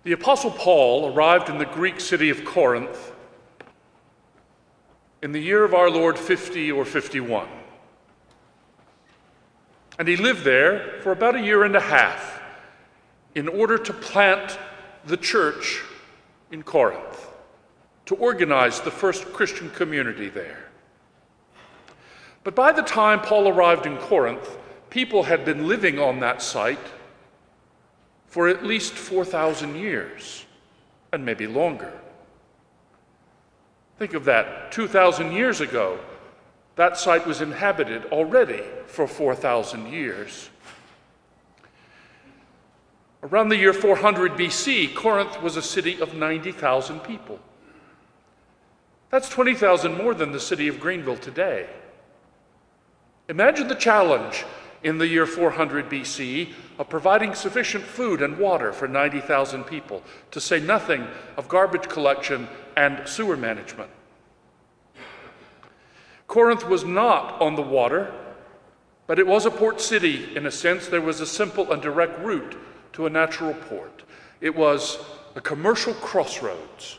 The Apostle Paul arrived in the Greek city of Corinth in the year of our Lord 50 or 51. And he lived there for about a year and a half in order to plant the church in Corinth, to organize the first Christian community there. But by the time Paul arrived in Corinth, people had been living on that site for at least 4,000 years, and maybe longer. Think of that. 2,000 years ago, that site was inhabited already for 4,000 years. Around the year 400 BC, Corinth was a city of 90,000 people. That's 20,000 more than the city of Greenville today. Imagine the challenge in the year 400 BC of providing sufficient food and water for 90,000 people, to say nothing of garbage collection and sewer management. Corinth was not on the water, but it was a port city in a sense. There was a simple and direct route to a natural port. It was a commercial crossroads.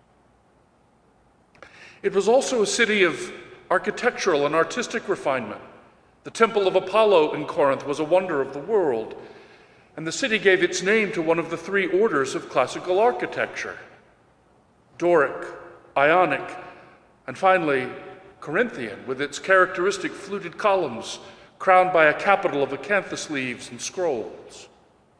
It was also a city of architectural and artistic refinement. The Temple of Apollo in Corinth was a wonder of the world, and the city gave its name to one of the three orders of classical architecture: Doric, Ionic, and finally Corinthian, with its characteristic fluted columns crowned by a capital of acanthus leaves and scrolls.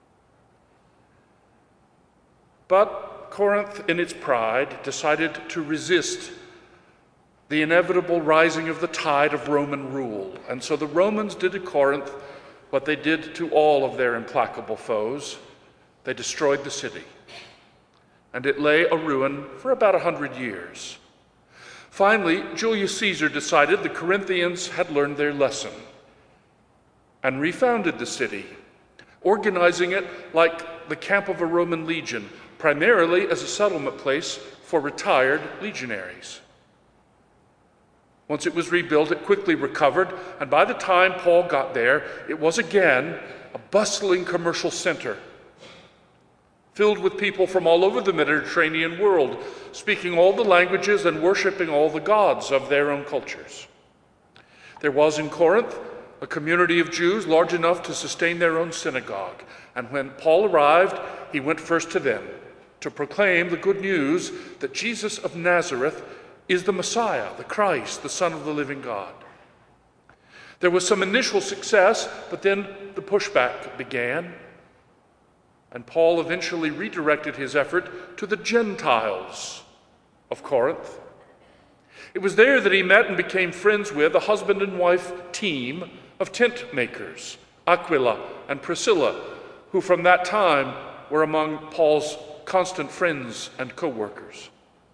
But Corinth, in its pride, decided to resist the inevitable rising of the tide of Roman rule. And so the Romans did to Corinth what they did to all of their implacable foes. They destroyed the city, and it lay a ruin for about 100 years. Finally, Julius Caesar decided the Corinthians had learned their lesson and refounded the city, organizing it like the camp of a Roman legion, primarily as a settlement place for retired legionaries. Once it was rebuilt, it quickly recovered, and by the time Paul got there, it was again a bustling commercial center, filled with people from all over the Mediterranean world, speaking all the languages and worshiping all the gods of their own cultures. There was in Corinth a community of Jews large enough to sustain their own synagogue, and when Paul arrived, he went first to them to proclaim the good news that Jesus of Nazareth is the Messiah, the Christ, the Son of the living God. There was some initial success, but then the pushback began, and Paul eventually redirected his effort to the Gentiles of Corinth. It was there that he met and became friends with a husband and wife team of tent makers, Aquila and Priscilla, who from that time were among Paul's constant friends and co-workers.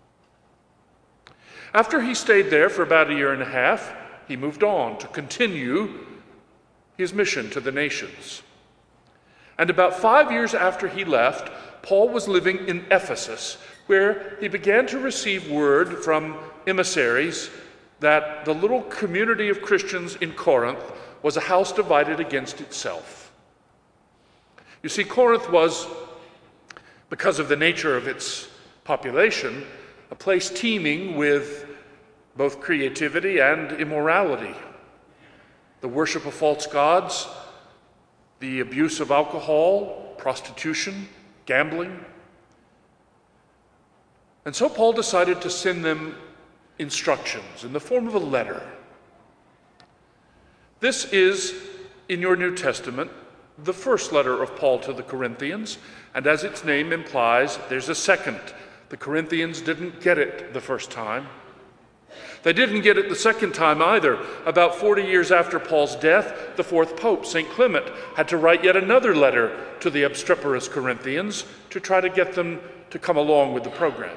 After he stayed there for about a year and a half, he moved on to continue his mission to the nations. And about 5 years after he left, Paul was living in Ephesus, where he began to receive word from emissaries that the little community of Christians in Corinth was a house divided against itself. You see, Corinth was, because of the nature of its population, a place teeming with both creativity and immorality. The worship of false gods, the abuse of alcohol, prostitution, gambling. And so Paul decided to send them instructions in the form of a letter. This is, in your New Testament, the first letter of Paul to the Corinthians, and as its name implies, there's a second. The Corinthians didn't get it the first time. They didn't get it the second time either. About 40 years after Paul's death, the fourth pope, St. Clement, had to write yet another letter to the obstreperous Corinthians to try to get them to come along with the program.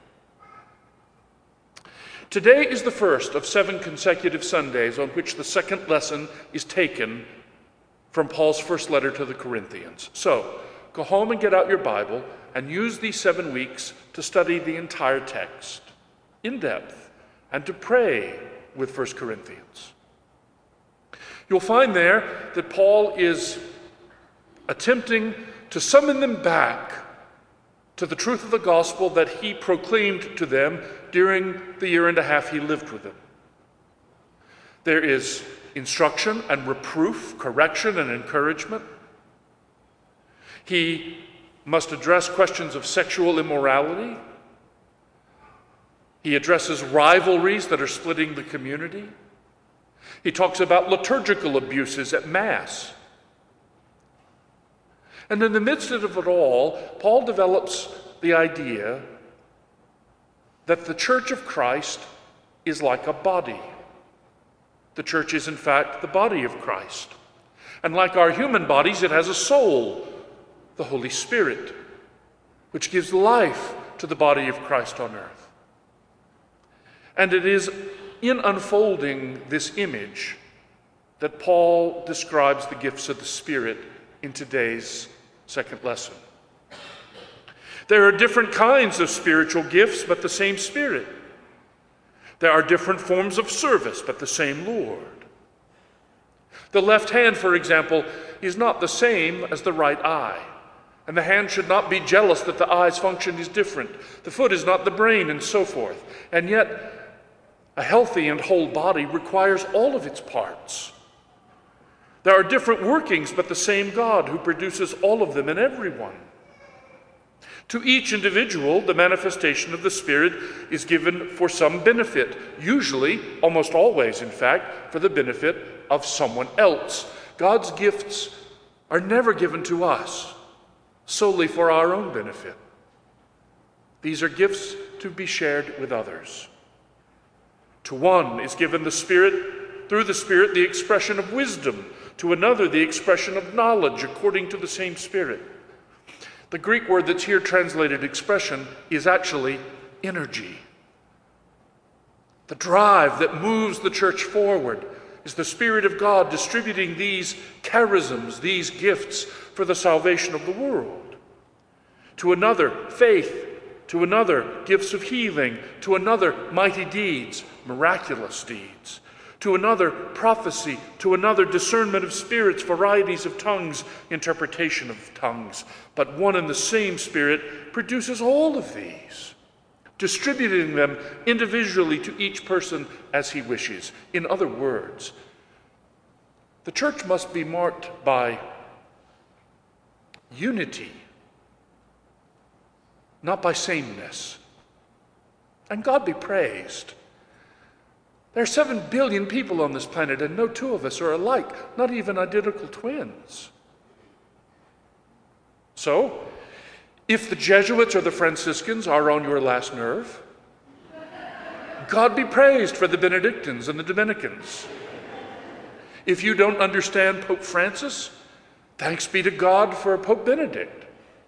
Today is the first of 7 consecutive Sundays on which the second lesson is taken from Paul's first letter to the Corinthians. So, go home and get out your Bible and use these 7 weeks to study the entire text in depth and to pray with 1 Corinthians. You'll find there that Paul is attempting to summon them back to the truth of the gospel that he proclaimed to them during the year and a half he lived with them. There is instruction and reproof, correction and encouragement. He must address questions of sexual immorality. He addresses rivalries that are splitting the community. He talks about liturgical abuses at Mass. And in the midst of it all, Paul develops the idea that the Church of Christ is like a body. The church is, in fact, the body of Christ. And like our human bodies, it has a soul, the Holy Spirit, which gives life to the body of Christ on earth. And it is in unfolding this image that Paul describes the gifts of the Spirit in today's second lesson. There are different kinds of spiritual gifts, but the same Spirit. There are different forms of service, but the same Lord. The left hand, for example, is not the same as the right eye. And the hand should not be jealous that the eye's function is different. The foot is not the brain, and so forth. And yet, a healthy and whole body requires all of its parts. There are different workings, but the same God who produces all of them in everyone. To each individual, the manifestation of the Spirit is given for some benefit, usually, almost always, in fact, for the benefit of someone else. God's gifts are never given to us solely for our own benefit. These are gifts to be shared with others. To one is given the Spirit, through the Spirit, the expression of wisdom. To another, the expression of knowledge according to the same Spirit. The Greek word that's here translated expression is actually energy. The drive that moves the church forward is the Spirit of God distributing these charisms, these gifts for the salvation of the world. To another, faith. To another, gifts of healing. To another, mighty deeds, miraculous deeds. To another, prophecy. To another, discernment of spirits, varieties of tongues, interpretation of tongues. But one and the same Spirit produces all of these, distributing them individually to each person as he wishes. In other words, the church must be marked by unity, not by sameness. And God be praised. There are 7 billion people on this planet, and no two of us are alike, not even identical twins. So, if the Jesuits or the Franciscans are on your last nerve, God be praised for the Benedictines and the Dominicans. If you don't understand Pope Francis, thanks be to God for Pope Benedict.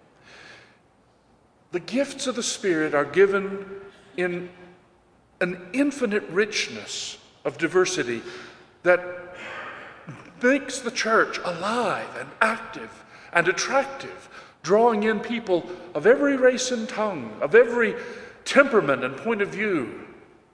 The gifts of the Spirit are given in an infinite richness of diversity that makes the church alive and active and attractive, drawing in people of every race and tongue, of every temperament and point of view.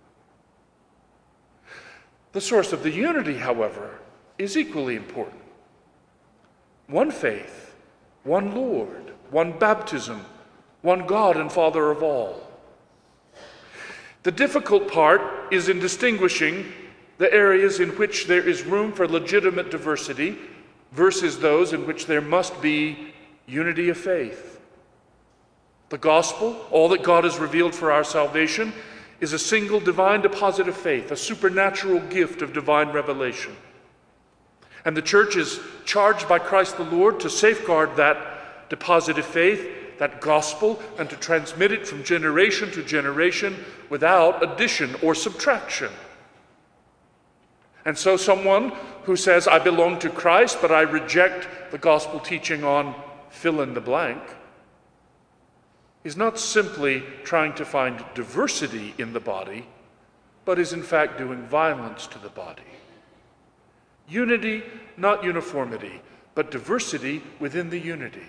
The source of the unity, however, is equally important. One faith, one Lord, one baptism, one God and Father of all. The difficult part is in distinguishing the areas in which there is room for legitimate diversity versus those in which there must be unity of faith. The gospel, all that God has revealed for our salvation, is a single divine deposit of faith, a supernatural gift of divine revelation. And the church is charged by Christ the Lord to safeguard that deposit of faith, that gospel, and to transmit it from generation to generation without addition or subtraction. And so someone who says, I belong to Christ, but I reject the gospel teaching on fill in the blank, is not simply trying to find diversity in the body, but is in fact doing violence to the body. Unity, not uniformity, but diversity within the unity.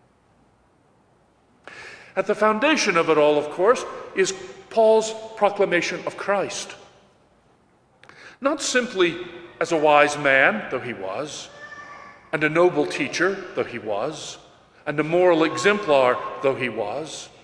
At the foundation of it all, of course, is Paul's proclamation of Christ. Not simply as a wise man, though he was, and a noble teacher, though he was, and a moral exemplar, though he was,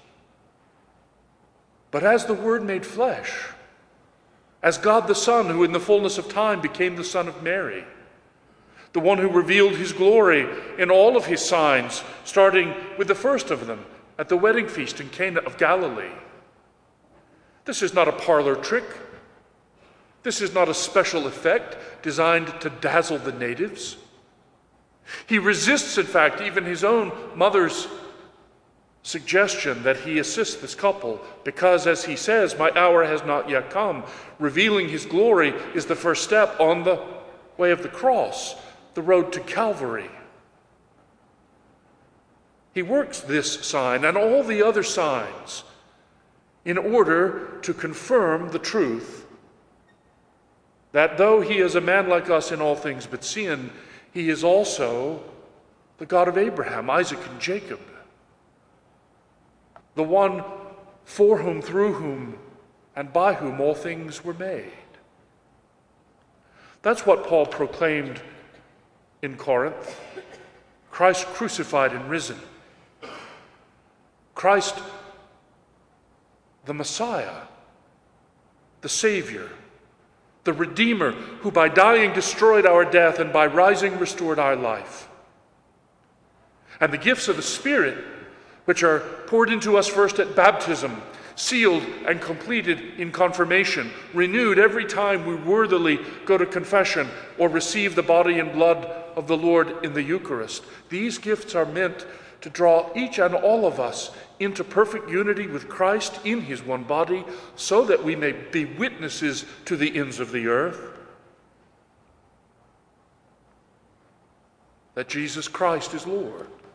but as the Word made flesh, as God the Son, who in the fullness of time became the Son of Mary, the one who revealed his glory in all of his signs, starting with the first of them at the wedding feast in Cana of Galilee. This is not a parlor trick. This is not a special effect designed to dazzle the natives. He resists, in fact, even his own mother's suggestion that he assist this couple because, as he says, my hour has not yet come. Revealing his glory is the first step on the way of the cross, the road to Calvary. He works this sign and all the other signs in order to confirm the truth that though he is a man like us in all things but sin, he is also the God of Abraham, Isaac, and Jacob, the one for whom, through whom, and by whom all things were made. That's what Paul proclaimed in Corinth. Christ crucified and risen. Christ, the Messiah, the Savior, the Redeemer, who by dying destroyed our death and by rising restored our life. And the gifts of the Spirit, which are poured into us first at baptism, sealed and completed in confirmation, renewed every time we worthily go to confession or receive the body and blood of the Lord in the Eucharist. These gifts are meant to draw each and all of us into perfect unity with Christ in his one body, so that we may be witnesses to the ends of the earth that Jesus Christ is Lord.